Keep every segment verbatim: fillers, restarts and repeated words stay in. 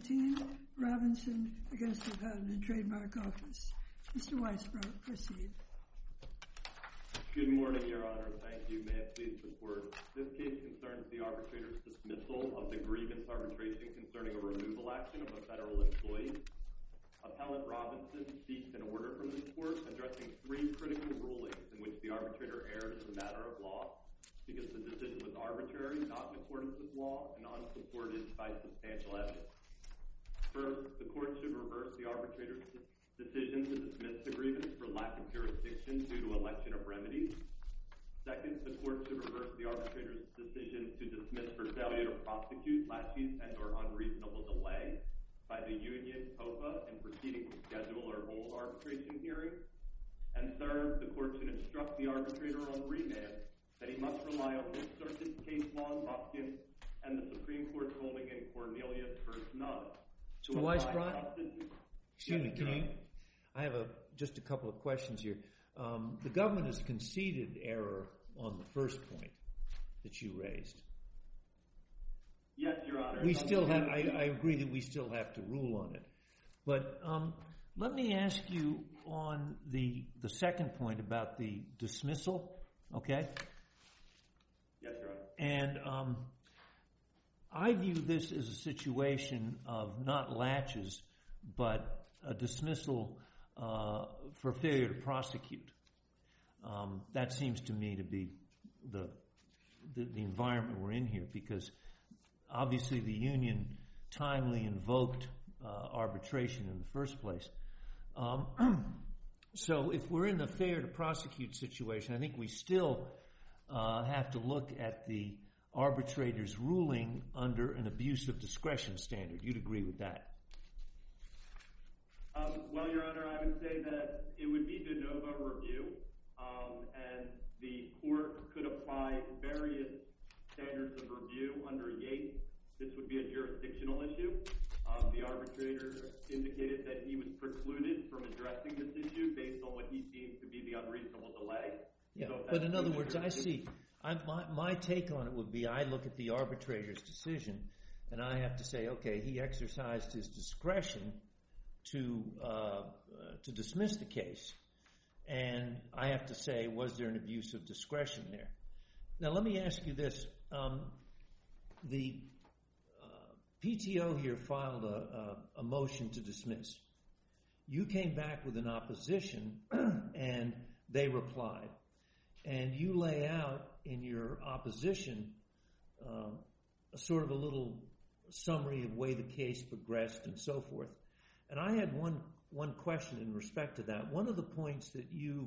eighteen, Robinson against the Patent and Trademark Office. Mister Weisbrot, proceed. Good morning, Your Honor. Thank you. May it please the Court. This case concerns the arbitrator's dismissal of the grievance arbitration concerning a removal action of a federal employee. Appellant Robinson seeks an order from this Court addressing three critical rulings in which the arbitrator erred as a matter of law because the decision was arbitrary, not in accordance with law, and unsupported by substantial evidence. First, the Court should reverse the arbitrator's decision to dismiss the grievance for lack of jurisdiction due to election of remedies. Second, the Court should reverse the arbitrator's decision to dismiss for failure to prosecute, laches, and or unreasonable delay by the union, P O P A, in proceeding to schedule or hold arbitration hearings. And third, the Court should instruct the arbitrator on remand that he must rely on this circuit's case law in Buckin and the Supreme Court's holding in Cornelius versus Nudd. Mister Weisbrot, excuse me, can you, I have a, just a couple of questions here. Um, the government has conceded error on the first point that you raised. Yes, Your Honor. We still have, I, I agree that we still have to rule on it. But um, let me ask you on the the second point about the dismissal, okay? Yes, Your Honor. And um, I view this as a situation of not laches, but a dismissal uh, for failure to prosecute. Um, that seems to me to be the, the the environment we're in here, because obviously the union timely invoked uh, arbitration in the first place. Um, so if we're in the failure to prosecute situation, I think we still uh, have to look at the arbitrator's ruling under an abuse of discretion standard. You'd agree with that? Um, well, Your Honor, I would say that it would be de novo review, um, and the court could apply various standards of review under Yates. This would be a jurisdictional issue. Um, the arbitrator indicated that he was precluded from addressing this issue based on what he deemed to be the unreasonable delay. Yeah, so but in other words, I see, I, my, my take on it would be I look at the arbitrator's decision and I have to say, okay, he exercised his discretion to uh, to dismiss the case, and I have to say, was there an abuse of discretion there? Now, let me ask you this. Um, the uh, P T O here filed a, a, a motion to dismiss. You came back with an opposition, and they replied. And you lay out in your opposition uh, a sort of a little summary of the way the case progressed and so forth. And I had one one question in respect to that. One of the points that you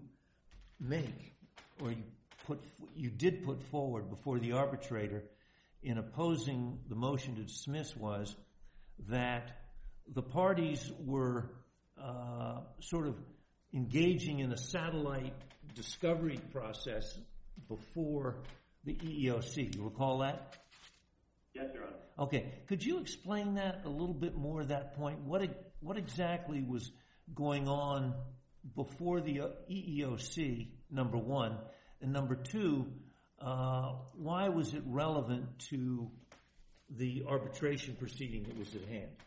make, or you put, you did put forward before the arbitrator in opposing the motion to dismiss was that the parties were uh, sort of engaging in a satellite discovery process before the E E O C. You recall that? Yes, Your Honor. Okay. Could you explain that a little bit more, that point? What what exactly was going on before the E E O C, number one? And number two, uh, why was it relevant to the arbitration proceeding that was at hand?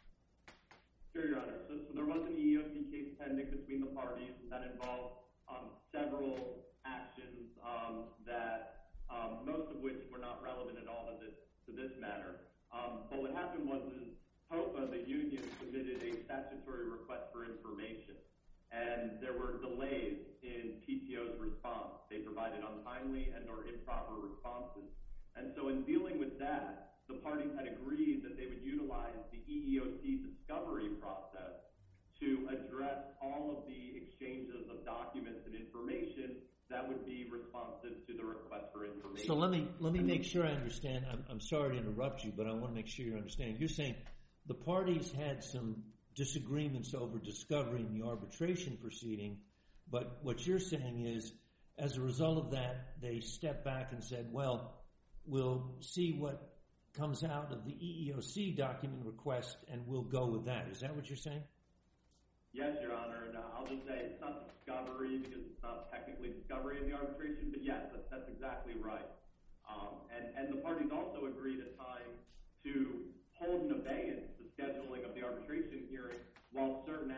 Sure, Your Honor. So, so there was an E E O C case pending between the parties that involved um, several actions um, that um, most of which were not relevant at all to this to this matter. Um, but what happened was is P O P A, the union, submitted a statutory request for information, and there were delays in P T O's response. They provided untimely and or improper responses. And so in dealing with that, the parties had agreed that they would utilize the E E O C discovery process to address all of the exchanges of documents and information that would be responsive to the request for information. So let me let me make sure I understand. I'm, I'm sorry to interrupt you, but I want to make sure you understand. You're saying the parties had some disagreements over discovery in the arbitration proceeding, but what you're saying is, as a result of that, they stepped back and said, well, we'll see what comes out of the E E O C document request, and we'll go with that. Is that what you're saying? Yes, Your Honor. And I'll just say it's not discovery because it's not technically discovery in the arbitration, but yes, that's, that's exactly right. Um, and, and the parties also agreed at time to hold in abeyance the scheduling of the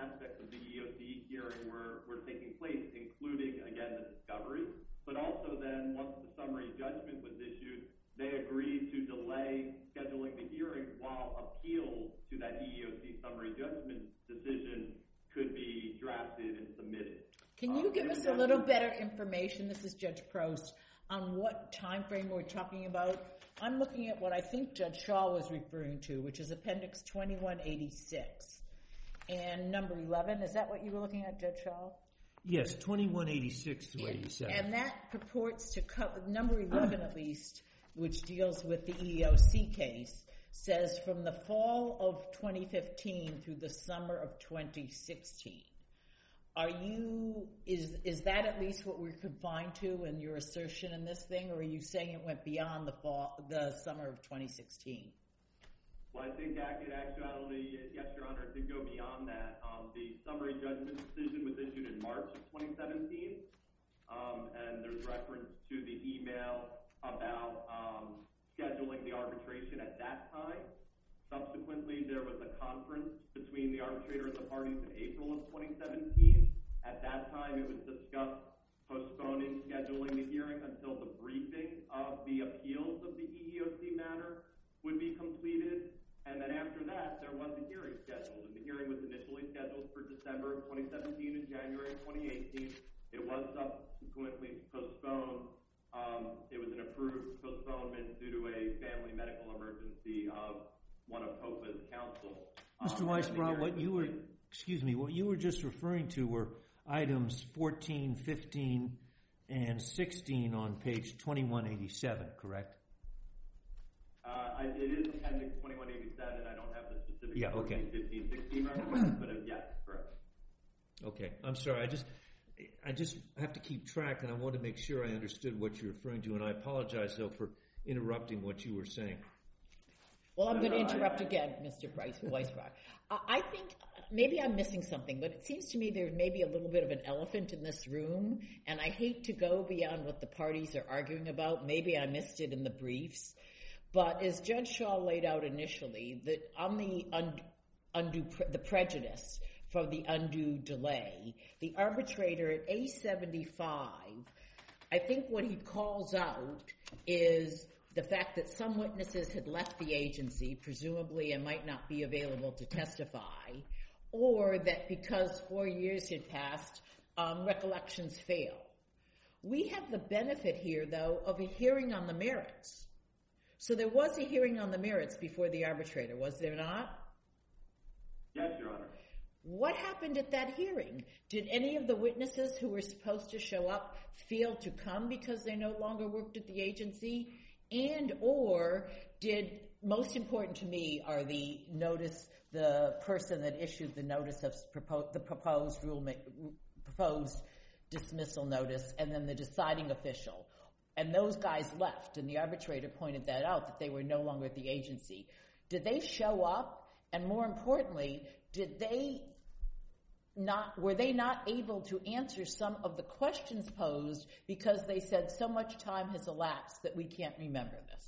aspects of the E O C hearing were, were taking place, including, again, the discovery. But also then, once the summary judgment was issued, they agreed to delay scheduling the hearing while appeals to that E E O C summary judgment decision could be drafted and submitted. Can you um, give us a little better information, this is Judge Prost, on what time frame we're talking about? I'm looking at what I think Judge Shaw was referring to, which is Appendix twenty-one eighty-six. And number eleven, is that what you were looking at, Judge Shaw? Yes, twenty-one eighty-six to eighty-seven. And that purports to cover, number eleven at least, which deals with the E E O C case, says from the fall of twenty fifteen through the summer of twenty sixteen. Are you, is is that at least what we're confined to in your assertion in this thing, or are you saying it went beyond the fall, the summer of twenty sixteen? Well, I think in actuality, yes, Your Honor, it did go beyond that. Um, the summary judgment decision was issued in March of twenty seventeen, um, and there's reference to the email about um, scheduling the arbitration at that time. Subsequently, there was a conference between the arbitrator and the parties in April of twenty seventeen. At that time, it was discussed postponing scheduling the hearing until the briefing of the appeals of the E E O C matter would be completed. And then after that, there was a hearing scheduled. And the hearing was initially scheduled for December of twenty seventeen and January of twenty eighteen. It was subsequently postponed. Um, it was an approved postponement due to a family medical emergency of one of HOPA's counsel. Mister Um, Weisbrot, what you were, excuse me, what you were just referring to were items fourteen, fifteen, and sixteen on page twenty-one eighty-seven, correct? Uh, I, it is Appendix twenty-one eighty-seven. I don't have the specific Yeah, okay. fourteen, fifteen, sixteen reference, but uh, yes, correct. Okay, I'm sorry. I just, I just have to keep track, and I want to make sure I understood what you're referring to, and I apologize, though, for interrupting what you were saying. Well, I'm No, going to no, I- interrupt I- again, Mister Weisbrot. I I think maybe I'm missing something, but it seems to me there's maybe a little bit of an elephant in this room, and I hate to go beyond what the parties are arguing about. Maybe I missed it in the briefs. But as Judge Shaw laid out initially, that on the und- undue pre- the prejudice from the undue delay, the arbitrator at A seventy-five, I think what he calls out is the fact that some witnesses had left the agency, presumably, and might not be available to testify, or that because four years had passed, um, recollections fail. We have the benefit here, though, of a hearing on the merits. So there was a hearing on the merits before the arbitrator, was there not? Yes, Your Honor. What happened at that hearing? Did any of the witnesses who were supposed to show up fail to come because they no longer worked at the agency? And or did, most important to me, are the notice, the person that issued the notice of propo- the proposed rule, proposed dismissal notice, and then the deciding official. And those guys left, and the arbitrator pointed that out, that they were no longer at the agency. Did they show up? And more importantly, did they not, were they not able to answer some of the questions posed because they said so much time has elapsed that we can't remember this?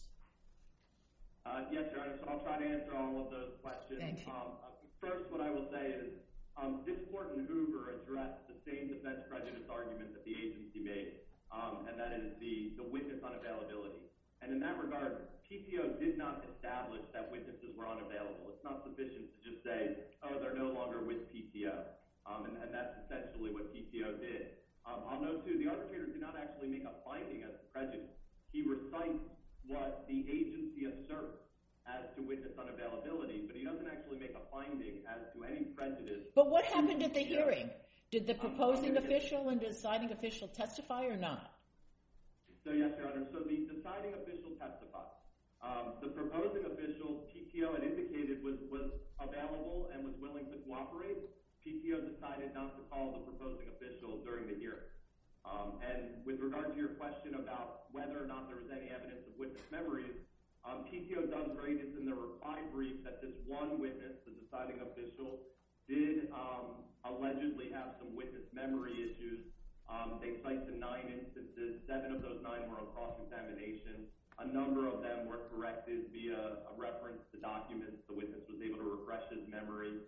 Uh, yes, Your Honor, so I'll try to answer all of those questions. Thank you. Um, uh, first, what I will say is um, this court in Hoover addressed the same defense prejudice argument that the agency made, um, and that is the, the witness unavailability. And in that regard, P T O did not establish that witnesses were unavailable. It's not sufficient to just say, oh, they're no longer with P T O. Um, and, and that's essentially what P T O did. Um, I'll note, too, the arbitrator did not actually make a finding as to prejudice. He recites what the agency asserts as to witness unavailability, but he doesn't actually make a finding as to any prejudice. But what happened at the Yeah. hearing? Did the Um, proposing I'm gonna get- official and deciding official testify or not? So, yes, Your Honor, so the deciding official testified. Um, the proposing official, P T O had indicated, was, was available and was willing to cooperate. P T O decided not to call the proposing official during the hearing. Um, and with regard to your question about whether or not there was any evidence of witness memories, um, P T O does raise in the reply brief that this one witness, the deciding official, did um, allegedly have some witness memory issues. Um, they cite the nine instances. Seven of those nine were on cross-examination. A number of them were corrected via a reference to documents. The witness was able to refresh his memory.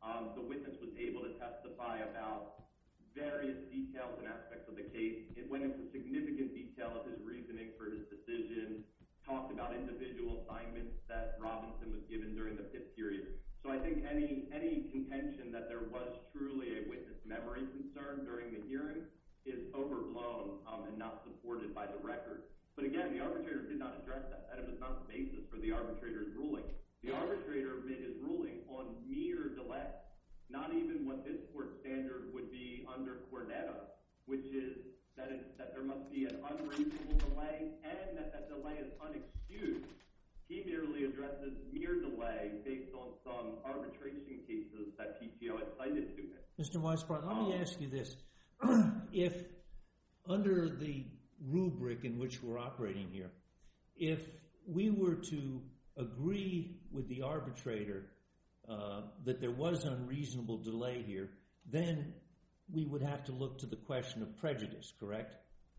Um, the witness was able to testify about various details and aspects of the case. It went into significant detail of his reasoning for his decision, talked about individual assignments that Robinson was given during the fifth period. So I think any any contention that there was truly a witness memory concern during the hearing is overblown um, and not supported by the record. But again, the arbitrator did not address that. That was not the basis for the arbitrator's ruling. The arbitrator made his ruling on mere delay, not even what this court standard would be under Cornetta, which is that, it, that there must be an unreasonable delay and that that delay is unexcused. He merely addresses mere delay based on some arbitration cases that P T O had cited to him. Mister Weisbrot, let um, me ask you this. If, under the rubric in which we're operating here, if we were to agree with the arbitrator uh, that there was unreasonable delay here, then we would have to look to the question of prejudice, correct?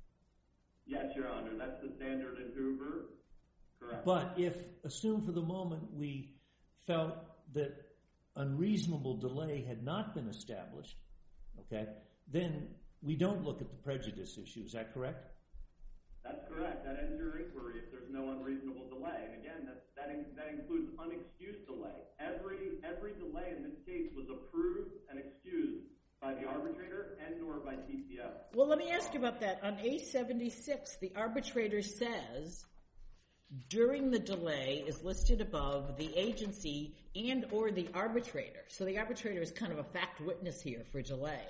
Yes, Your Honor. That's the standard in Hoover. Correct. But if, assume for the moment, we felt that unreasonable delay had not been established, okay, then we don't look at the prejudice issue. Is that correct? That's correct. That ends your inquiry if there's no unreasonable delay. And again, that, that, in, that includes unexcused delay. Every, every delay in this case was approved and excused by the arbitrator and or by P T O. Well, let me ask you about that. On A seventy-six, the arbitrator says, during the delay is listed above the agency and or the arbitrator. So the arbitrator is kind of a fact witness here for delay.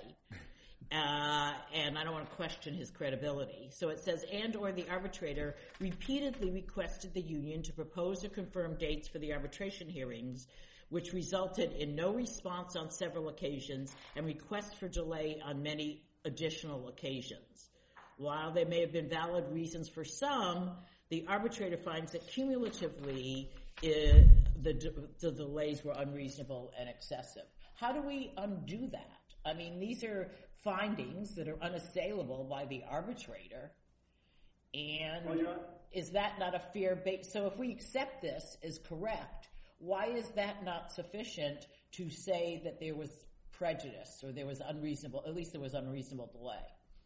Uh, and I don't want to question his credibility. So it says, and or the arbitrator repeatedly requested the union to propose or confirm dates for the arbitration hearings, which resulted in no response on several occasions and requests for delay on many additional occasions. While there may have been valid reasons for some, the arbitrator finds that cumulatively uh, the, the delays were unreasonable and excessive. How do we undo that? I mean, these are findings that are unassailable by the arbitrator. And well, yeah. Is that not a fair base? So if we accept this as correct, why is that not sufficient to say that there was prejudice or there was unreasonable, at least there was unreasonable delay?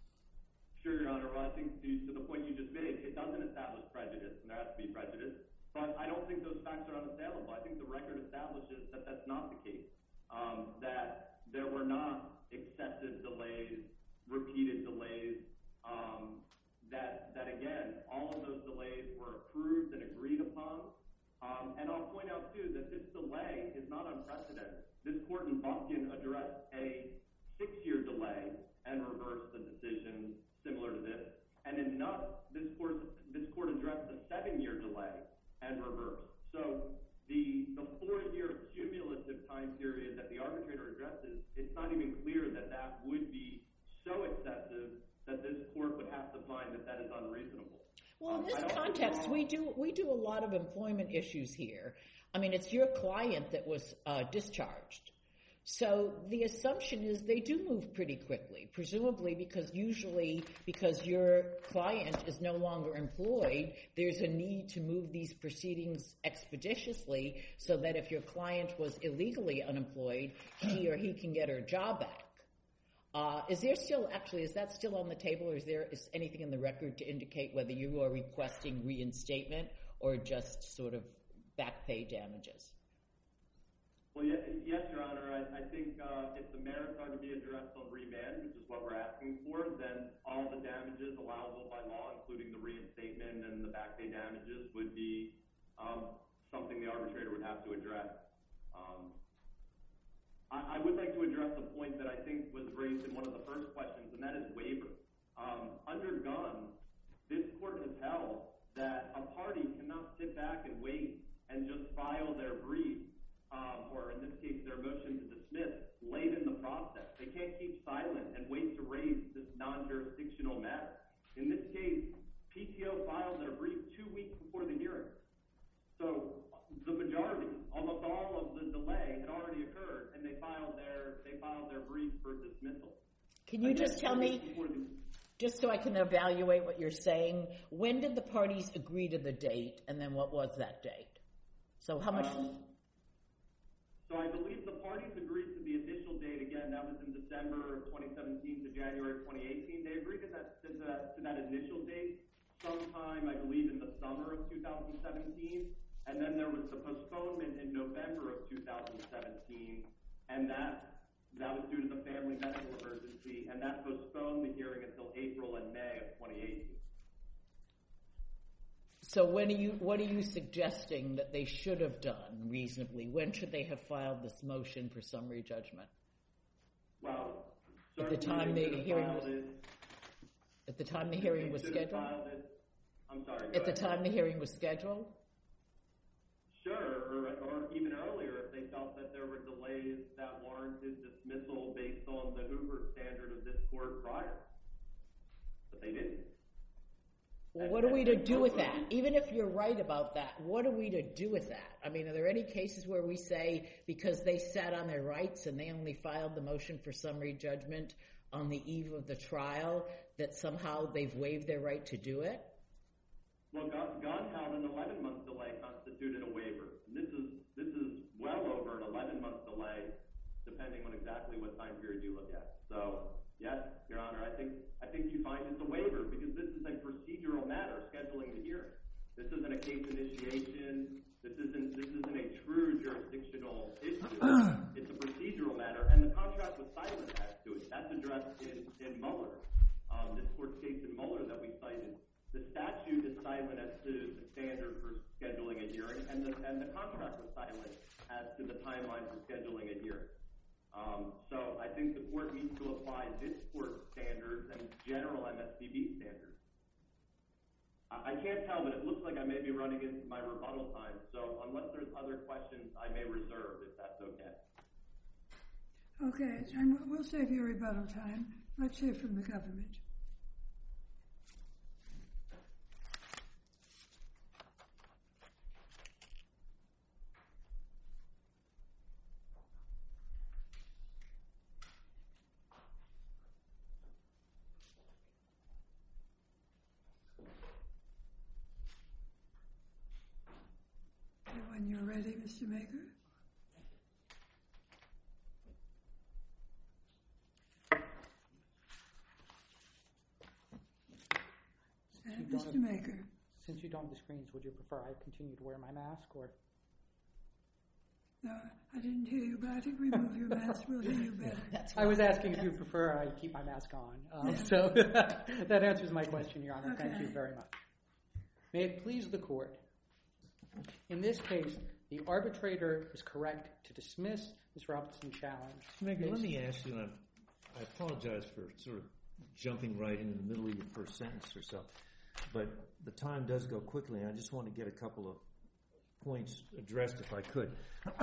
Sure, Your Honor. Well, I think to, to the point you just made, it doesn't establish prejudice, and there has to be prejudice. But I don't think those facts are unassailable. I think the record establishes that that's not the case, um, that there were not excessive delays, repeated delays, um, that, that, again, all of those delays were approved and agreed upon. Um, and I'll point out, too, that this delay is not unprecedented. This court in Bumpkin addressed a six-year delay and reversed the decision similar to this. And in Nutt, this court, this court addressed a seven-year delay and reversed. So the, the four-year cumulative time period that the arbitrator addresses, it's not even clear that that would be so excessive that this court would have to find that that is unreasonable. Well, in this um, context, we do we do a lot of employment issues here. I mean, it's your client that was uh, discharged. So the assumption is they do move pretty quickly, presumably because usually because your client is no longer employed, there's a need to move these proceedings expeditiously so that if your client was illegally unemployed, he or he can get her job back. Uh, is there still, actually, is that still on the table, or is there is anything in the record to indicate whether you are requesting reinstatement or just sort of back pay damages? Well, yes, yes Your Honor. I, I think uh, if the merits are to be addressed on remand, which is what we're asking for, then all the damages allowable by law, including the reinstatement and the back pay damages, would be um, something the arbitrator would have to address. Um, I, I would like to address a point that I think was raised in one of the first questions, and that is waiver. Um, under Gunn, this court has held that a party cannot sit back and wait and just file their brief, um, or in this case, their motion to dismiss, late in the process. They can't keep silent and wait to raise this non-jurisdictional matter. In this case, P T O filed their brief two weeks before the hearing. So the majority, almost all of the delay had already occurred, and they filed their they filed their brief for dismissal. Can you Again, just tell me, the, just so I can evaluate what you're saying, when did the parties agree to the date, and then what was that date? So how much? Um, So I believe the parties agreed to the initial date. Again, that was in December of twenty seventeen to January twenty eighteen. They agreed to that, to that, to that initial date sometime, I believe, in the summer of two thousand seventeen. And then there was the postponement in November of two thousand seventeen, and that that was due to the family medical emergency, and that postponed the hearing until April and May of twenty eighteen. So when are you, what are you suggesting that they should have done reasonably? When should they have filed this motion for summary judgment? Well, at the time the hearing was, it, at the time the hearing was scheduled? It, I'm sorry. At the ahead. time the hearing was scheduled? Sure, or, or even earlier if they felt that there were delays that warranted dismissal based on the Hoover standard of this court prior. But they didn't. Well, what are we to do with that? Even if you're right about that, what are we to do with that? I mean, are there any cases where we say because they sat on their rights and they only filed the motion for summary judgment on the eve of the trial that somehow they've waived their right to do it? Well, Gunn held an eleven-month delay constituted a waiver. And this is this is well over an eleven-month delay, depending on exactly what time period you look at. So, yes, Your Honor, I think I think you find it's a waiver because this is a procedural matter, scheduling the hearing. This isn't a case initiation. This isn't this isn't a true jurisdictional issue. It's a procedural matter, and the contract was silent as to it. That's addressed in in Mueller, um, this court case in Mueller that we cited. The statute is silent as to the standard for scheduling a hearing, and the and the contract was silent as to the timeline for scheduling a hearing. Um, so I think the court needs to apply this court standards and general M S P B standards. I, I can't tell, but it looks like I may be running into my rebuttal time. So unless there's other questions, I may reserve if that's okay. Okay, and we'll save you rebuttal time. Let's hear from the government. When you're ready, Mister Maker. And Mister Maker. Since you don't have the screens, would you prefer I continue to wear my mask, or? No, I didn't hear you, but I think remove your mask. We'll hear you better. That's I was asking if you prefer I keep my mask on. Um, Yeah. So that answers my question, Your Honor. Okay. Thank you very much. May it please the Court. In this case, the arbitrator is correct to dismiss Miz Robinson's challenge. Mister Maker, let me ask you, and I, I apologize for sort of jumping right in the middle of your first sentence or so, but the time does go quickly, and I just want to get a couple of points addressed if I could.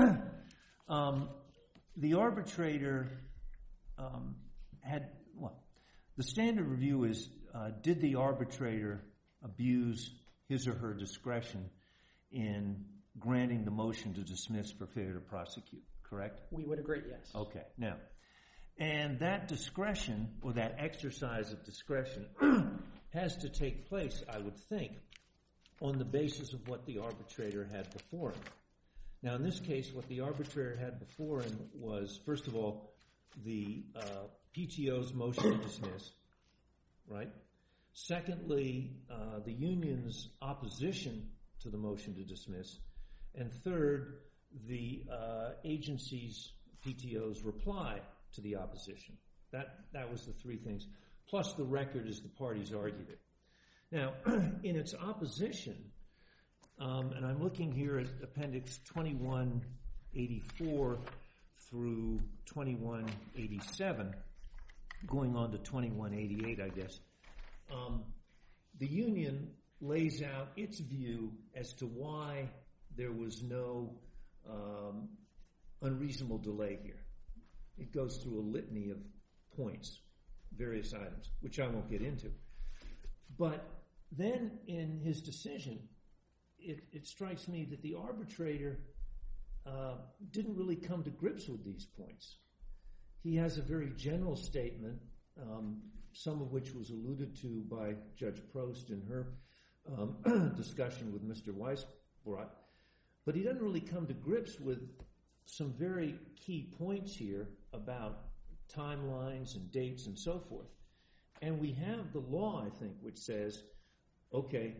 um, the arbitrator um, had, well, the standard review is, uh, did the arbitrator abuse his or her discretion in granting the motion to dismiss for failure to prosecute, correct? We would agree, yes. Okay. Now, and that discretion, or that exercise of discretion, has to take place, I would think, on the basis of what the arbitrator had before him. Now, in this case, what the arbitrator had before him was, first of all, the uh, P T O's motion to dismiss, right? Secondly, uh, the union's opposition to the motion to dismiss. And third, the uh, agency's P T O's reply to the opposition. That that was the three things. Plus the record as the parties argued it. Now, in its opposition, um, and I'm looking here at Appendix twenty-one eighty-four through twenty-one eighty-seven, going on to twenty-one eighty-eight, I guess, um, the union lays out its view as to why there was no um, unreasonable delay here. It goes through a litany of points, various items, which I won't get into. But then in his decision, it, it strikes me that the arbitrator uh, didn't really come to grips with these points. He has a very general statement, um, some of which was alluded to by Judge Prost in her um, discussion with Mister Weisbrot, but he doesn't really come to grips with some very key points here about timelines and dates and so forth. And we have the law, I think, which says, okay,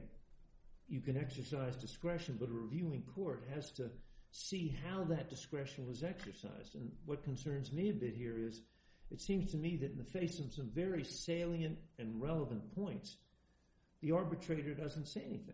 you can exercise discretion, but a reviewing court has to see how that discretion was exercised. And what concerns me a bit here is, it seems to me that in the face of some very salient and relevant points, the arbitrator doesn't say anything.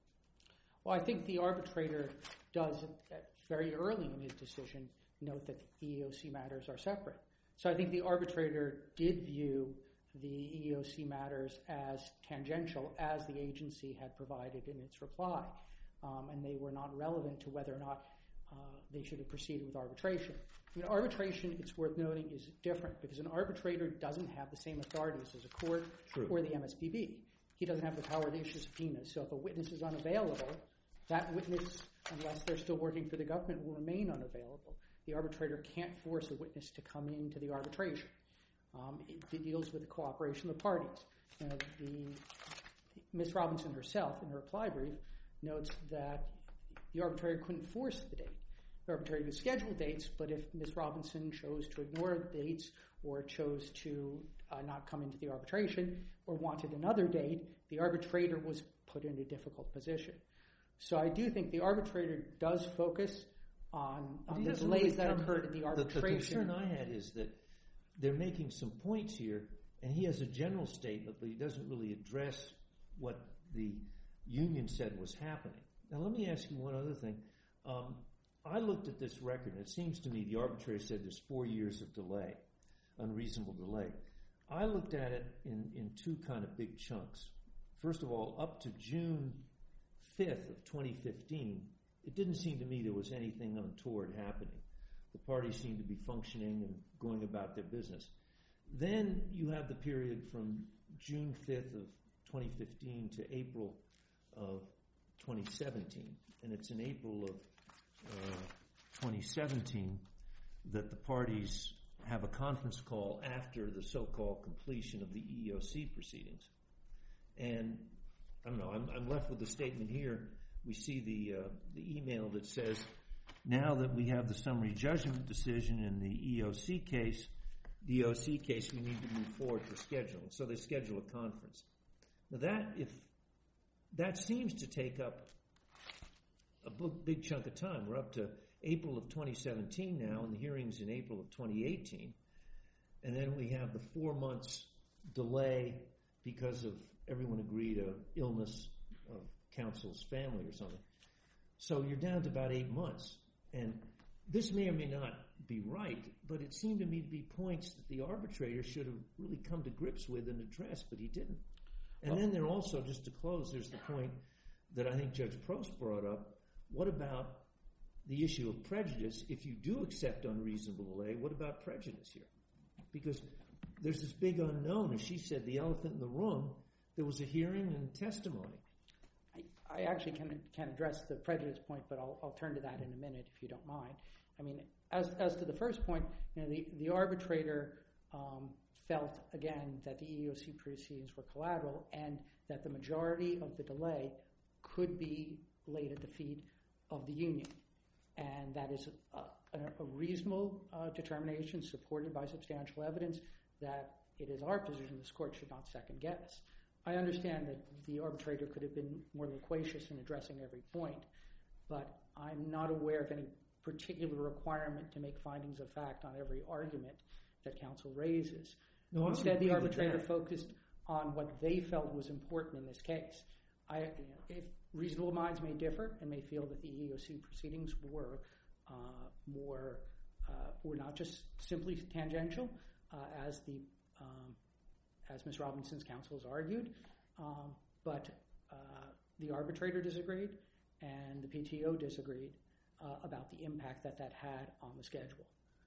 Well, I think the arbitrator does, very early in his decision, note that the E E O C matters are separate. So I think the arbitrator did view the E E O C matters as tangential, as the agency had provided in its reply, um, and they were not relevant to whether or not uh, they should have proceeded with arbitration. I mean, arbitration, it's worth noting, is different because an arbitrator doesn't have the same authorities as a court True. or the M S P B. He doesn't have the power to issue subpoenas. So if a witness is unavailable, that witness, unless they're still working for the government, will remain unavailable. The arbitrator can't force a witness to come into the arbitration. Um, it, it deals with the cooperation of the parties. You know, the Miz Robinson herself, in her reply brief, notes that the arbitrator couldn't force the date. The arbitrator could schedule dates, but if Miz Robinson chose to ignore dates or chose to uh, not come into the arbitration or wanted another date, the arbitrator was put in a difficult position. So I do think the arbitrator does focus on, on the delays really that occurred in the arbitration. The, the concern I had is that they're making some points here, and he has a general statement, but he doesn't really address what the union said was happening. Now, let me ask you one other thing. Um, I looked at this record, and it seems to me the arbitrator said there's four years of delay, unreasonable delay. I looked at it in, in two kind of big chunks. First of all, up to June fifth of twenty fifteen, it didn't seem to me there was anything untoward happening. The parties seemed to be functioning and going about their business. Then you have the period from June fifth of twenty fifteen to April of twenty seventeen. And it's in April of uh, twenty seventeen that the parties have a conference call after the so-called completion of the E E O C proceedings. And I don't know, I'm, I'm left with the statement here. We see the uh, the email that says, now that we have the summary judgment decision in the E E O C case, the E E O C case, we need to move forward for scheduling. So they schedule a conference. Now that, if that seems to take up a big chunk of time. We're up to April of twenty seventeen now, and the hearing's in April of twenty eighteen. And then we have the four months delay because of everyone agreed a illness of counsel's family or something. So you're down to about eight months. And this may or may not be right, but it seemed to me to be points that the arbitrator should have really come to grips with and addressed, but he didn't. And well, then there also, just to close, there's the point that I think Judge Prost brought up. What about the issue of prejudice? If you do accept unreasonable delay, what about prejudice here? Because there's this big unknown. As she said, the elephant in the room, there was a hearing and testimony. I, I actually can, can address the prejudice point, but I'll, I'll turn to that in a minute if you don't mind. I mean, as as to the first point, you know, the, the arbitrator um, felt, again, that the E E O C proceedings were collateral and that the majority of the delay could be laid at the feet of the union. And that is a, a, a reasonable uh, determination supported by substantial evidence that it is our position this court should not second guess. I understand that the arbitrator could have been more loquacious in addressing every point, but I'm not aware of any particular requirement to make findings of fact on every argument that counsel raises. No, Instead, the arbitrator focused on what they felt was important in this case. I, you know, if reasonable minds may differ and may feel that the E E O C proceedings were uh, more, uh, were not just simply tangential, uh, as the um, as Miz Robinson's counsel has argued, um, but uh, the arbitrator disagreed and the P T O disagreed uh, about the impact that that had on the schedule.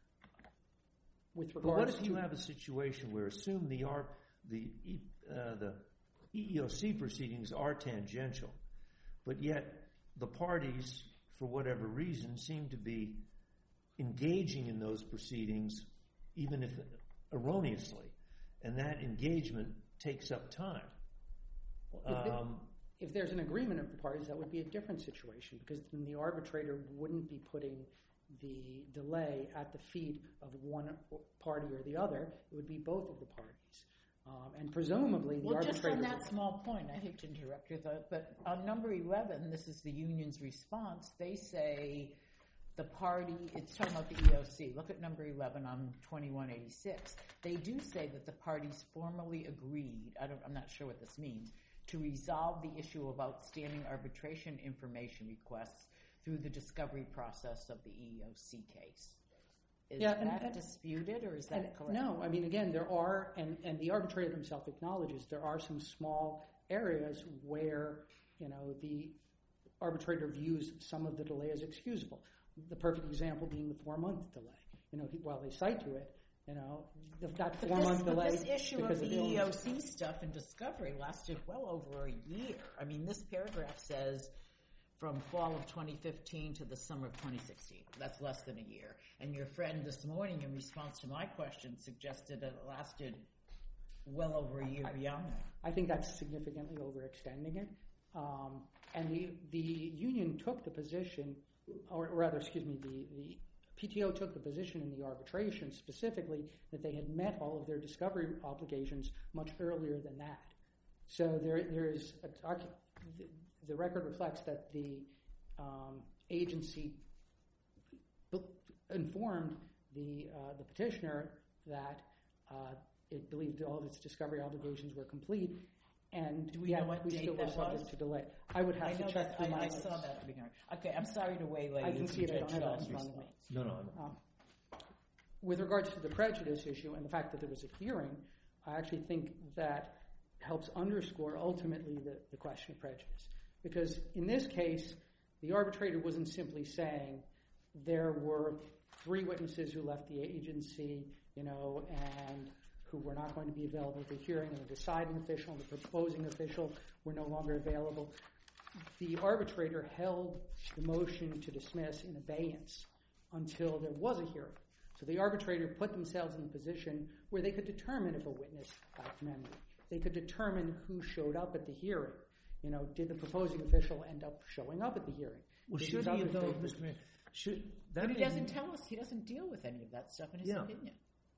With regards but what if to, you have a situation where assume the R, the uh, the E E O C proceedings are tangential, but yet the parties, for whatever reason, seem to be engaging in those proceedings, even if erroneously, and that engagement takes up time. If, Um, there, if there's an agreement of the parties, that would be a different situation because then the arbitrator wouldn't be putting the delay at the feet of one party or the other. It would be both of the parties. Um, and presumably the well, arbitrator... just on that small point, I hate to interrupt you, though, but on number eleven, this is the union's response. They say the party, it's talking about the E O C. Look at number eleven on twenty-one eighty-six. They do say that the parties formally agreed, I don't, I'm not sure what this means, to resolve the issue of outstanding arbitration information requests through the discovery process of the E O C case. Is Yeah, that and- and- disputed, or is that And correct? no, I mean, again, there are, and, and the arbitrator himself acknowledges there are some small areas where, you know, the arbitrator views some of the delay as excusable. The perfect example being the four-month delay. You know, he, while they cite to it, you know, the, that But four-month this, delay... But this issue because of the illness- E O C stuff and discovery lasted well over a year. I mean, this paragraph says from fall of twenty fifteen to the summer of twenty sixteen. That's less than a year. And your friend this morning, in response to my question, suggested that it lasted well over a year I, beyond that. I think that's significantly overextending it. Um, and the, the union took the position, or rather, excuse me, the, the P T O took the position in the arbitration specifically that they had met all of their discovery obligations much earlier than that. So there, there is a, the, the record reflects that the um, agency informed the uh, the petitioner that uh, it believed all of its discovery obligations were complete, and Do we yet know what we date still were that subject was? to delay. I would have I to know check that, through I, my I notes. saw that at the beginning. Okay, I'm sorry to waylay I you can from see it. I Judge don't have Shaw's that in front of me. response. No, no, no. Um, with regards to the prejudice issue and the fact that there was a hearing, I actually think that helps underscore ultimately the, the question of prejudice. Because in this case, the arbitrator wasn't simply saying there were three witnesses who left the agency, you know, and who were not going to be available at the hearing, and the deciding official and the proposing official were no longer available. The arbitrator held the motion to dismiss in abeyance until there was a hearing. So the arbitrator put themselves in a position where they could determine if a witness lacked memory. They could determine who showed up at the hearing. You know, did the proposing official end up showing up at the hearing? Well, Did should these he other have, though, papers- Mister Mayor? Should, that But he may doesn't be- tell us. He doesn't deal with any of that stuff in his Yeah. opinion.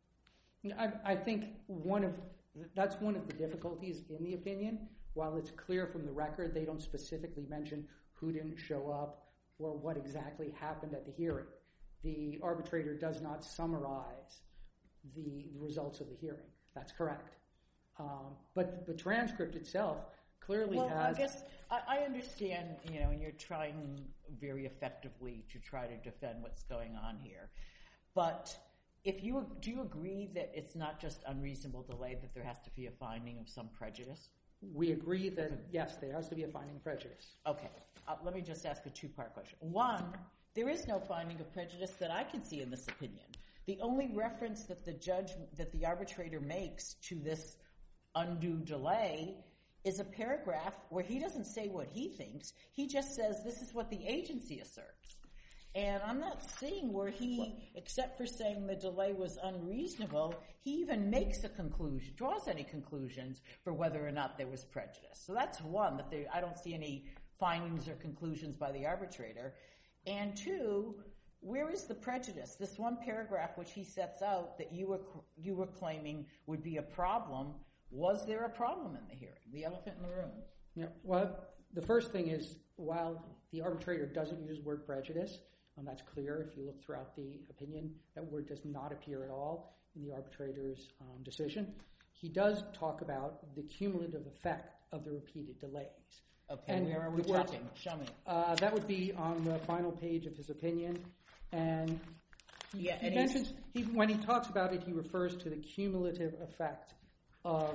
I, I think one of that's one of the difficulties in the opinion. While it's clear from the record, they don't specifically mention who didn't show up or what exactly happened at the hearing. The arbitrator does not summarize the, the results of the hearing. That's correct. Um, but the transcript itself clearly Well, has... I guess I, I understand, you know, and you're trying very effectively to try to defend what's going on here. But if you do you agree that it's not just unreasonable delay, that there has to be a finding of some prejudice? We agree that, yes, there has to be a finding of prejudice. Okay. Uh, let me just ask a two-part question. One, there is no finding of prejudice that I can see in this opinion. The only reference that the judge, that the arbitrator makes to this undue delay is a paragraph where he doesn't say what he thinks. He just says this is what the agency asserts. And I'm not seeing where he, except for saying the delay was unreasonable, he even makes a conclusion, draws any conclusions for whether or not there was prejudice. So that's one, that there, I don't see any findings or conclusions by the arbitrator. And two, where is the prejudice? This one paragraph which he sets out that you were you were claiming would be a problem, was there a problem in the hearing? The elephant in the room. Yeah. Well, the first thing is, while the arbitrator doesn't use the word prejudice, and that's clear if you look throughout the opinion, that word does not appear at all in the arbitrator's um, decision. He does talk about the cumulative effect of the repeated delays. Okay, And where are we the word- talking? Show me. Uh, that would be on the final page of his opinion. And he, Yeah, he and he's- mentions, he, when he talks about it, he refers to the cumulative effect of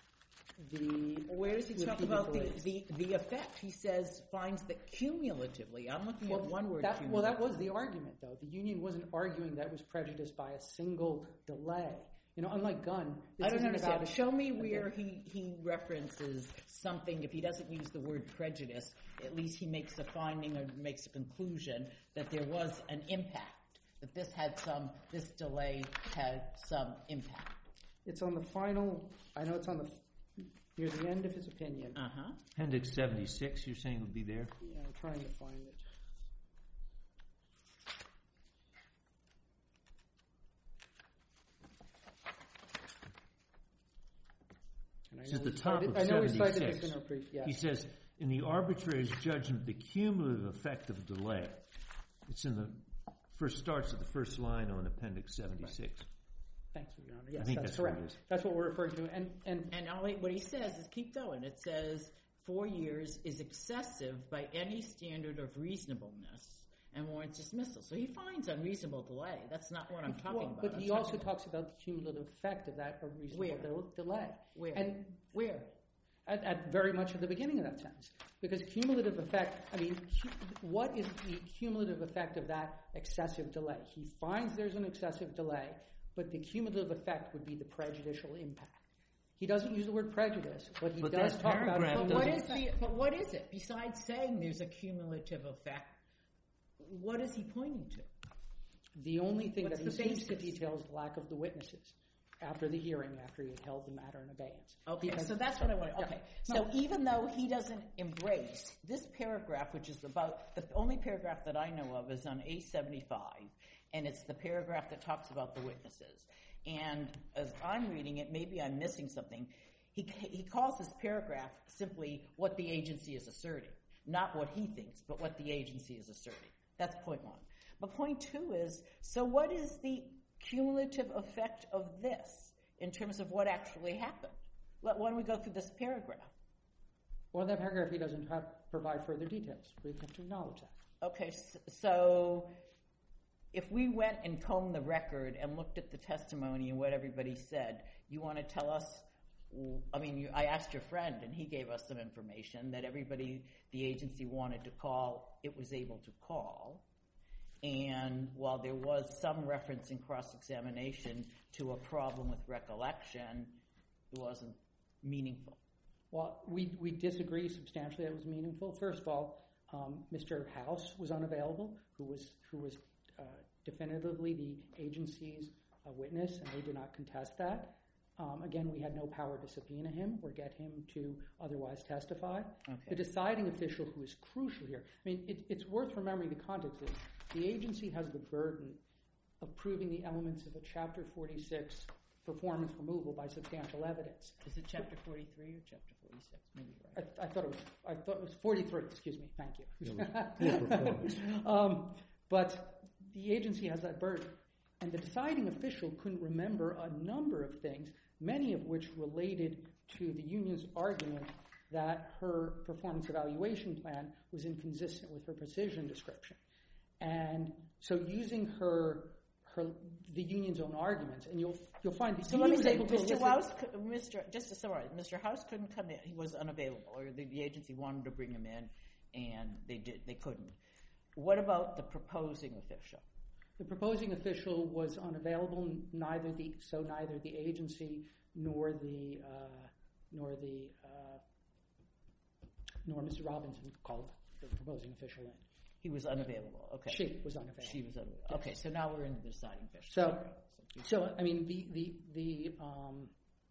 the Where does he talk repeated about the, delays. the, the effect? He says finds that cumulatively. I'm looking at one word. That, well, that cumulative. was the argument, though. The union wasn't arguing that it was prejudiced by a single delay. You know, unlike Gunn, this I don't isn't understand. about a- Show me where he, he references something. If he doesn't use the word prejudice, at least he makes a finding or makes a conclusion that there was an impact, that this had some, this delay had some impact. It's on the final. I know it's on the near the end of his opinion. Uh huh. Appendix seventy-six, you're saying would be there? Yeah, I'm trying to find it. It's know at the we top cited- of I know we cited seventy-six. this in our brief, yes. He says, in the arbitrator's judgment, the cumulative effect of delay. It's in the first, starts at the first line on Appendix seventy-six. Thank you, Your Honor. Yes, think that's that's what correct. it is. That's what we're referring to. And, and And all he, what he says is keep going. It says four years is excessive by any standard of reasonableness and warrants dismissal. So he finds unreasonable delay. That's not what I'm talking well, about. but I'm he talking also about- talks about the cumulative effect of that unreasonable Where? del- delay. Where? And Where? At, at very much at the beginning of that sentence. Because cumulative effect, I mean, cu- what is the cumulative effect of that excessive delay? He finds there's an excessive delay, but the cumulative effect would be the prejudicial impact. He doesn't use the word prejudice, but he But does that talk about paragraph But cumulative what is effect. the? But what is it besides saying there's a cumulative effect? What is he pointing to? The only thing What's that he the seems to basis? detail is the lack of the witnesses after the hearing, after he had held the matter in abeyance. Okay, Because- so that's what I want. Yeah. Okay, No. so even though he doesn't embrace this paragraph, which is about the only paragraph that I know of is on A seventy-five, and it's the paragraph that talks about the witnesses. And as I'm reading it, maybe I'm missing something. He he calls this paragraph simply what the agency is asserting, not what he thinks, but what the agency is asserting. That's point one. But point two is, so what is the cumulative effect of this in terms of what actually happened? Let, why don't we go through this paragraph? Well, that paragraph, he doesn't have, provide further details. We have to acknowledge that. Okay, s- so if we went and combed the record and looked at the testimony and what everybody said, you want to tell us, I mean, you, I asked your friend and he gave us some information that everybody the agency wanted to call, it was able to call. And while there was some reference in cross-examination to a problem with recollection, it wasn't meaningful. Well, we, we disagree substantially that it was meaningful. First of all, um, Mister House was unavailable, who was who was uh, definitively the agency's uh, witness, and they did not contest that. Um, again, we had no power to subpoena him or get him to otherwise testify. Okay. The deciding official who is crucial here, I mean, it, it's worth remembering the context of this. The agency has the burden of proving the elements of a Chapter forty-six performance removal by substantial evidence. Is it chapter forty-three or chapter forty-six? Maybe you're right. I, I thought it was. I thought it was forty-three. Excuse me. Thank you. Poor performance. um, but the agency has that burden, and the deciding official couldn't remember a number of things, many of which related to the union's argument that her performance evaluation plan was inconsistent with her position description, and so using her. Her, the union's own arguments, and you'll you'll find the So union let me was say, able to Mister elicit- House, cou- Mister just to summarize, Mister House couldn't come in; he was unavailable, or the, the agency wanted to bring him in, and they did they couldn't. What about the proposing official? The proposing official was unavailable. Neither the so neither the agency nor the uh, nor the uh, nor Mister Robinson called the proposing official in. He was unavailable. Okay, She was unavailable. She was unavailable. Okay, so now we're into the deciding official. So, Sorry. so I mean the the the um,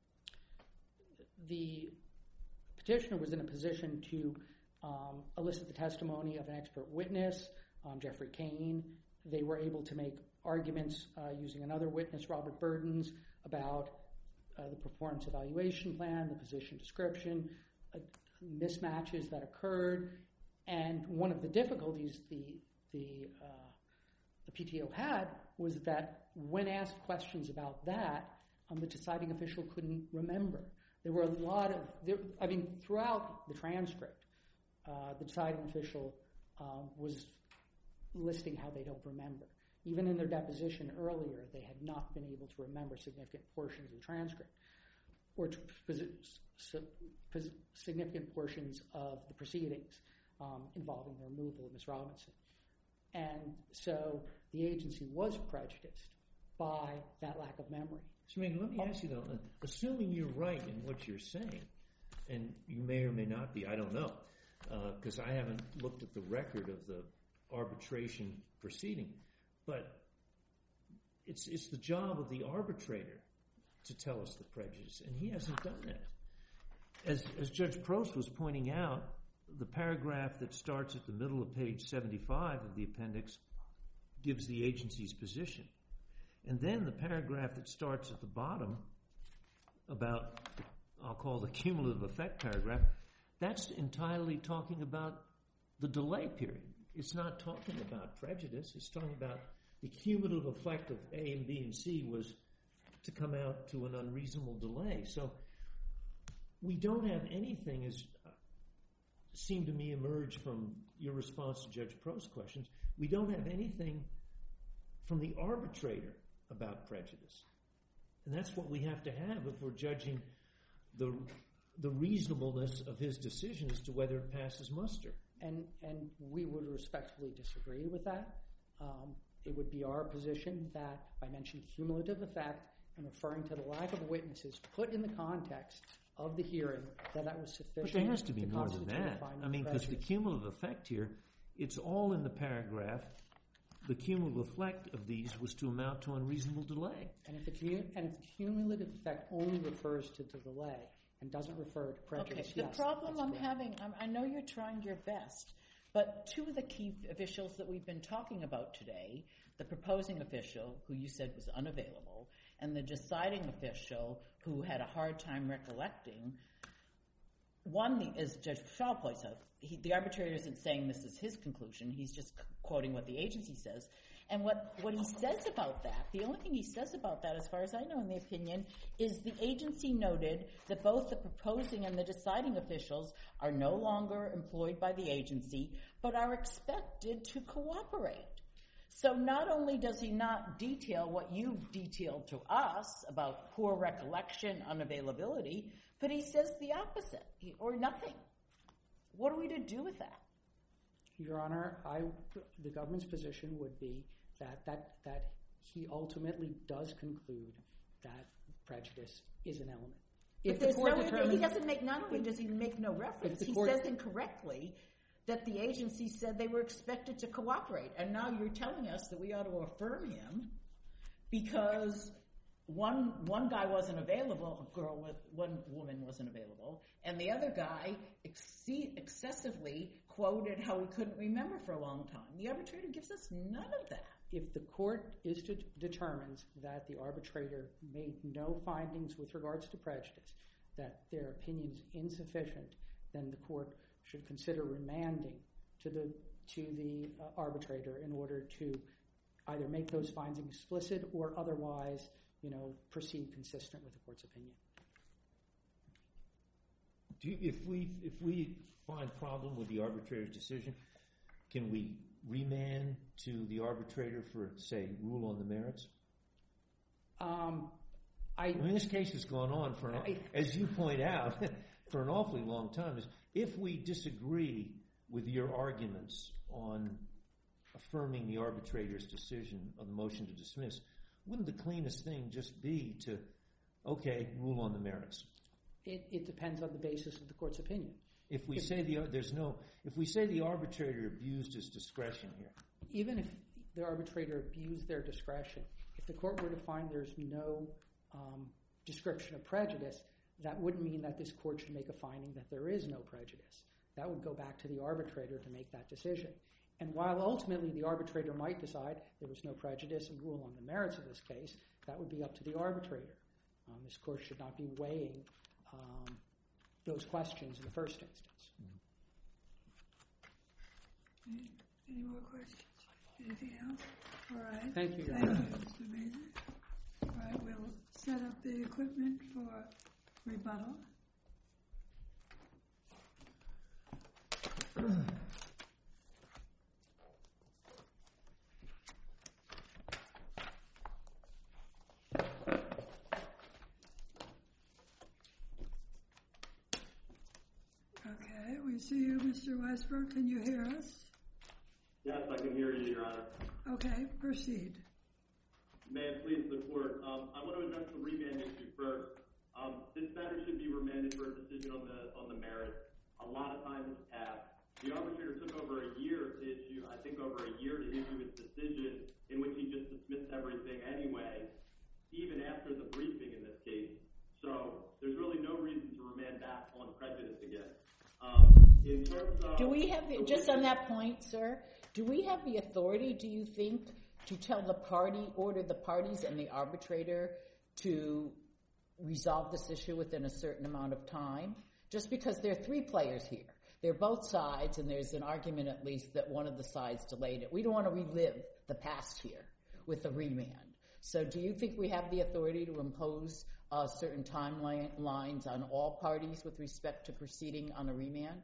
the petitioner was in a position to um, elicit the testimony of an expert witness, um, Jeffrey Kane. They were able to make arguments uh, using another witness, Robert Burdens, about uh, the performance evaluation plan, the position description, uh, mismatches that occurred, and one of the difficulties the the uh, the P T O had was that when asked questions about that, um, the deciding official couldn't remember. There were a lot of, there, I mean, throughout the transcript, uh, the deciding official um, was listing how they don't remember. Even in their deposition earlier, they had not been able to remember significant portions of the transcript or to, significant portions of the proceedings um, involving the removal of Miz Robinson. And so the agency was prejudiced by that lack of memory. Shemaine, let me ask you though, assuming you're right in what you're saying, and you may or may not be, I don't know, because uh, I haven't looked at the record of the arbitration proceeding, but it's it's the job of the arbitrator to tell us the prejudice, and he hasn't done that. As as Judge Prost was pointing out, the paragraph that starts at the middle of page seventy-five of the appendix gives the agency's position. And then the paragraph that starts at the bottom about I'll call the cumulative effect paragraph, that's entirely talking about the delay period. It's not talking about prejudice. It's talking about the cumulative effect of A and B and C was to come out to an unreasonable delay. So we don't have anything, as uh, seemed to me emerge from your response to Judge Prost's questions, we don't have anything from the arbitrator about prejudice. And that's what we have to have if we're judging the the reasonableness of his decision as to whether it passes muster. And and we would respectfully disagree with that. Um, it would be our position that by mentioning cumulative effect and referring to the lack of witnesses put in the context of the hearing, that that was sufficient. But there has to be to more than that. I mean, because the cumulative effect here, it's all in the paragraph. The cumulative effect of these was to amount to unreasonable delay. And if the, commu- and if the cumulative effect only refers to the delay and doesn't refer to prejudice, Okay, the yes, problem I'm correct. having, I'm, I know you're trying your best, but two of the key officials that we've been talking about today, the proposing official, who you said was unavailable, and the deciding official, who had a hard time recollecting, one, as Judge Shaw points out, he, the arbitrator isn't saying this is his conclusion, he's just c- quoting what the agency says. And what, what he says about that, the only thing he says about that, as far as I know in the opinion, is the agency noted that both the proposing and the deciding officials are no longer employed by the agency, but are expected to cooperate. So not only does he not detail what you've detailed to us about poor recollection, unavailability, but he says the opposite, or nothing. What are we to do with that? Your Honor, I, the government's position would be that, that, that he ultimately does conclude that prejudice is an element. But If the there's court no, determines, he doesn't make, not only does he make no reference, the he court- says incorrectly that the agency said they were expected to cooperate. And now you're telling us that we ought to affirm him because one one guy wasn't available, a girl with one woman wasn't available, and the other guy ex- excessively quoted how he couldn't remember for a long time. The arbitrator gives us none of that. if the court is to determines that the arbitrator made no findings with regards to prejudice, that their opinion is insufficient, then the court should consider remanding to the to the uh, arbitrator in order to either make those findings explicit or otherwise, you know, proceed consistent with the court's opinion. Do you, if we if we find problem with the arbitrator's decision, can we remand to the arbitrator for, say, rule on the merits? Um, I, I mean, this case has gone on for, an, I, as you point out, for an awfully long time. If we disagree with your arguments on affirming the arbitrator's decision on the motion to dismiss, wouldn't the cleanest thing just be to, okay, rule on the merits? It, it depends on the basis of the court's opinion. If we if, say the there's no, if we say the arbitrator abused his discretion here, even if the arbitrator abused their discretion, if the court were to find there's no um, description of prejudice, that wouldn't mean that this court should make a finding that there is no prejudice. That would go back to the arbitrator to make that decision. And while ultimately the arbitrator might decide there was no prejudice and rule on the merits of this case, that would be up to the arbitrator. Um, this court should not be weighing um, those questions in the first instance. Any, any more questions? Anything else? All right. Thank you, Your Thank Honor. you, Mister Mazur. All right, we'll set up the equipment for rebuttal. Okay, we see you, Mister Westbrook. Can you hear us? Yes, I can hear you, Your Honor. Okay, proceed. May it please the court. Um, I want to address the remand issue first. Um, this matter should be remanded for a decision on the on the merits. A lot of time has passed. The arbitrator took over a year to issue, I think over a year to issue his decision, in which he just dismissed everything anyway, even after the briefing in this case. So there's really no reason to remand back on prejudice again. Um, in terms of do we have, just on that point, sir, do we have the authority, do you think, to tell the party, order the parties and the arbitrator to resolve this issue within a certain amount of time? Just because there are three players here. They're both sides, and there's an argument at least that one of the sides delayed it. We don't want to relive the past here with a remand. So do you think we have the authority to impose uh, certain timelines on all parties with respect to proceeding on a remand?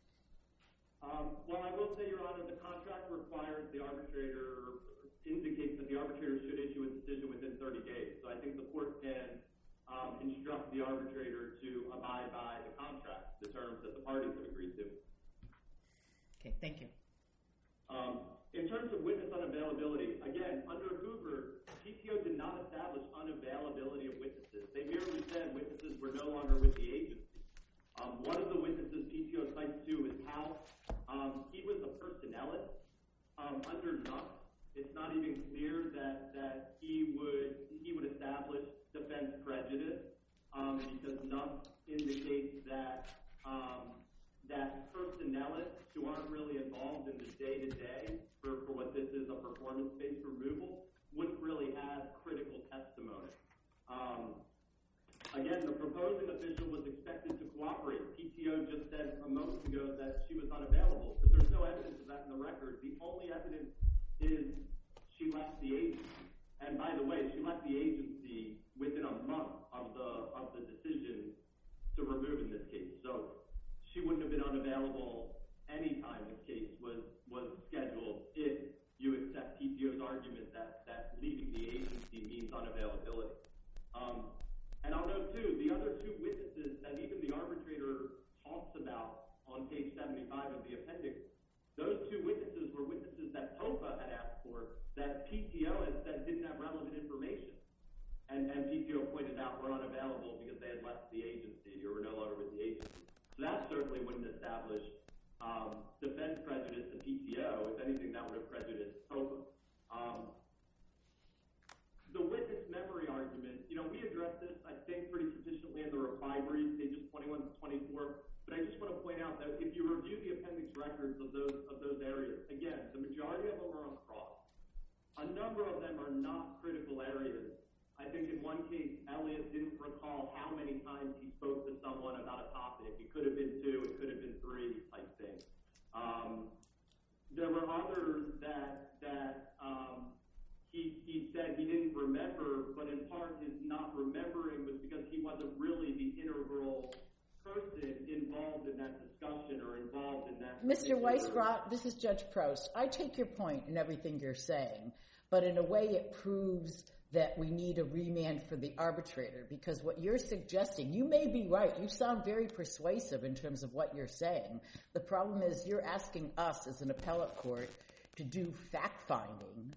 Um, well, I will say, Your Honor, the contract requires the arbitrator, indicates that the arbitrator should issue a decision within thirty days. So I think the court can um, instruct the arbitrator to abide by the contract, the terms that the parties have agreed to. Okay, thank you. Um, in terms of witness unavailability, again, under Hoover, P T O did not establish unavailability of witnesses. They merely said witnesses were no longer with the agency. Um, one of the witnesses P T O cites to is House. Um, he was a personnelist um, under N U C. It's not even clear that, that he would he would establish defense prejudice um, because N U C indicates that um, that personnelists who aren't really involved in the day-to-day for, for what this is, a performance-based removal, wouldn't really have critical testimony. Um, again, the proposing official was expected to cooperate. P T O just said a moment ago that she was unavailable, but there's no evidence of that in the record. The only evidence is she left the agency. And by the way, she left the agency within a month of the of the decision to remove in this case. So she wouldn't have been unavailable any time this case was, was scheduled if you accept P T O's argument that, that leaving the agency means unavailability. Um, and I'll note, too, the other two witnesses that even the arbitrator talks about on page seventy-five of the appendix, those two witnesses were witnesses that TOFA had asked for that P T O had said didn't have relevant information. And, and P T O pointed out were unavailable because they had left the agency or were no longer with the agency. So that certainly wouldn't establish um, defense prejudice to P T O. If anything, that would have prejudiced TOFA. Um, the witness memory argument, you know, we addressed this, I think, pretty sufficiently in the reply brief, pages twenty-one to twenty-four. But I just want to point out that if you review the appendix records of those of those areas, again, the majority of them are on cross. A number of them are not critical areas. I think in one case, Elliot didn't recall how many times he spoke to someone about a topic. It could have been two, it could have been three type thing. Um, there were others that that um, he, he said he didn't remember, but in part his not remembering was because he wasn't really the integral person involved in that discussion or involved in that. Mister Weisbrot, this is Judge Prost. I take your point in everything you're saying, but in a way it proves that we need a remand for the arbitrator, because what you're suggesting, you may be right. You sound very persuasive in terms of what you're saying. The problem is you're asking us as an appellate court to do fact-finding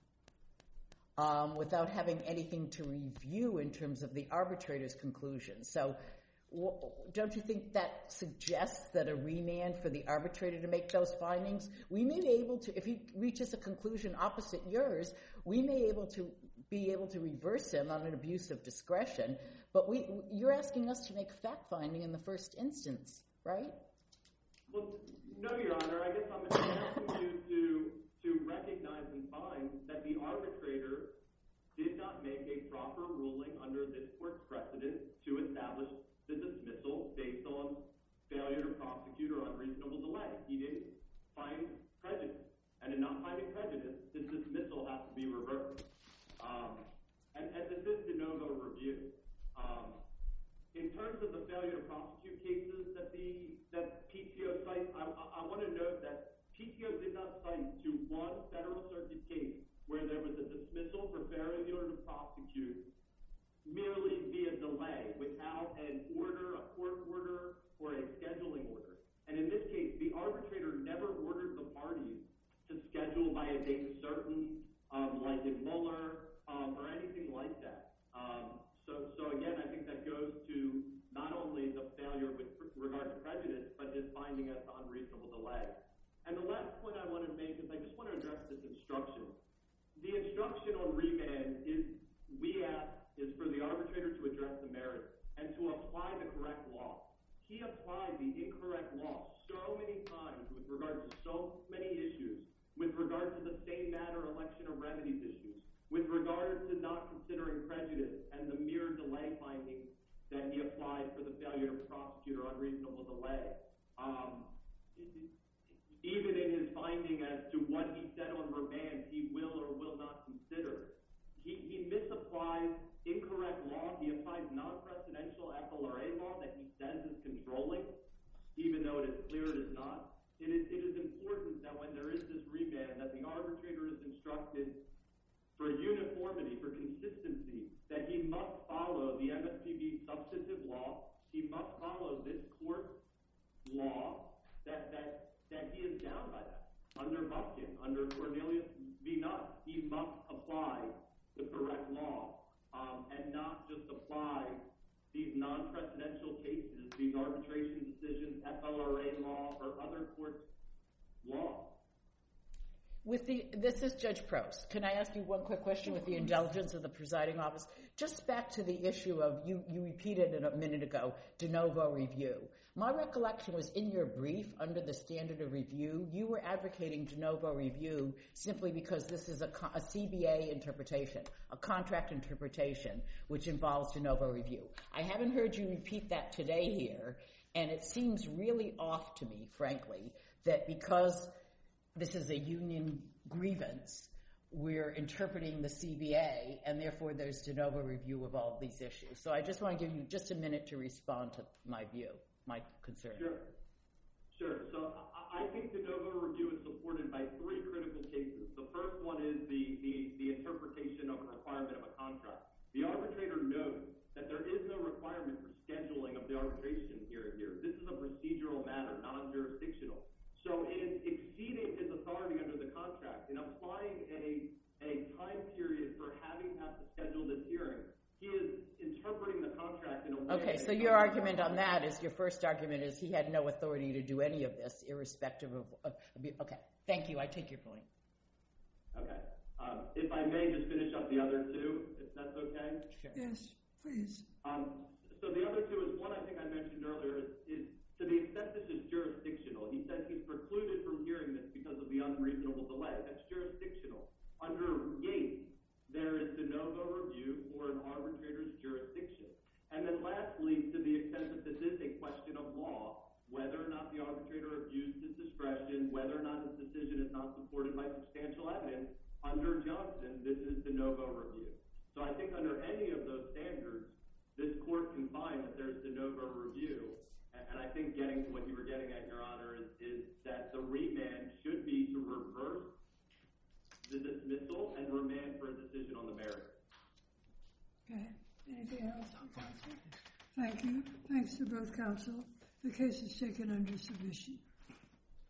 um, without having anything to review in terms of the arbitrator's conclusion. So w- don't you think that suggests that a remand for the arbitrator to make those findings? We may be able to, if he reaches a conclusion opposite yours, we may be able to be able to reverse him on an abuse of discretion, but we, you're asking us to make fact-finding in the first instance, right? Well, no, Your Honor. I guess I'm asking you to, to recognize and find that the arbitrator did not make a proper ruling under this court's precedent to establish the dismissal based on failure to prosecute or unreasonable delay. He didn't find prejudice. And in not finding prejudice, this dismissal has to be reversed. Um, and, and this is de novo review. Um, in terms of the failure to prosecute cases that the that P T O cites, I, I, I want to note that P T O did not cite to one federal circuit case where there was a dismissal for failure to prosecute merely via delay without an order, a court order, or a scheduling order. And in this case, the arbitrator never ordered the parties to schedule by a date certain, um, like in Mueller, um, or anything like that. Um, so, so again, I think that goes to not only the failure with regard to prejudice, but his finding as to unreasonable delay. And the last point I want to make is I just want to address this instruction. The instruction on remand is, we ask, is for the arbitrator to address the merits and to apply the correct law. He applied the incorrect law so many times with regard to so many issues, with regard to the same matter election or remedies issues, with regard to not considering prejudice and the mere delay finding that he applied for the failure to prosecute or unreasonable delay. Um, even in his finding as to what he said on remand, he will or will not consider. He, he misapplies incorrect law. He applies non-precedential F L R A law that he says is controlling, even though it is clear it is not. It is, it is important that when there is this remand, that the arbitrator is instructed for uniformity, for consistency, that he must follow the M S P B substantive law. He must follow this court's law that, that, that he is bound by that. Under Buckin, under Cornelius v. Nutt, he must apply the correct law um, and not just apply these non-precedential cases, these arbitration decisions, F L R A law, or other courts' law. With the, this is Judge Prost. Can I ask you one quick question with the indulgence of the presiding office? Just back to the issue of, you, you repeated it a minute ago, de novo review. My recollection was in your brief under the standard of review, you were advocating de novo review simply because this is a, a C B A interpretation, a contract interpretation, which involves de novo review. I haven't heard you repeat that today here, and it seems really off to me, frankly, that because this is a union grievance, we're interpreting the C B A, and therefore there's de novo review of all of these issues. So I just want to give you just a minute to respond to my view, my concern. Sure. Sure. So I, I think de novo review is supported by three critical cases. The first one is the, the, the interpretation of a requirement of a contract. The arbitrator knows that there is no requirement for scheduling of the arbitration hearing here. This is a procedural matter, non-jurisdictional. So in exceeding his authority under the contract, in applying a, a time period for having to have to schedule this hearing, he is interpreting the contract in a way... Okay, so your argument on that is, your first argument is he had no authority to do any of this, irrespective of... of okay, thank you. I take your point. Okay. Um, if I may just finish up the other two, if that's okay? Sure. Yes, please. Um, so the other two is one I think I mentioned earlier is, is to the extent this is jurisdictional. He says he's precluded from hearing this because of the unreasonable delay. That's jurisdictional. Under Yates, there is de novo review for an arbitrator's jurisdiction. And then lastly, to the extent that this is a question of law, whether or not the arbitrator abused his discretion, whether or not his decision is not supported by substantial evidence, under Johnson, this is de novo review. So I think under any of those standards, this court can find that there's de novo review. And I think getting to what you were getting at, Your Honor, is, is that the remand should be to reverse the dismissal and remand for a decision on the merits. Okay. Anything else from counsel? Thank you. Thanks to both counsel. The case is taken under submission.